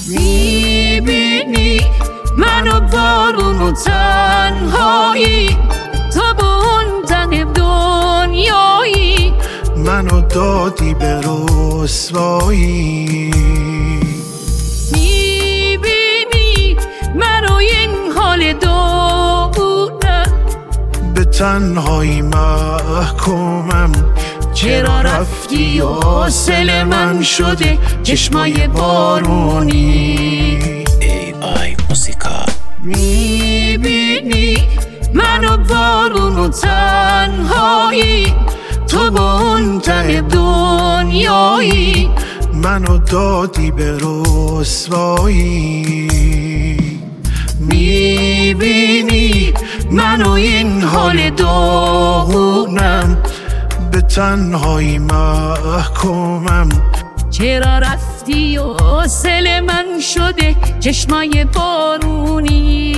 میبینی منو بارون و تنهایی، تو به اون ته دنیایی، منو دادی به رسوایی. میبینی منو این حال دورم، به تنهایی محکومم. چرا رفتی و حاصل من شده چشمای بارونی؟ AI موسیقا. میبینی منو بارون و تنهایی، تو با اون ته دنیایی، منو دادی به رسوایی. میبینی منو این حال داغونم، به تنهایی محکومم. چرا رفتی و حاصل من شده چشمای بارونی؟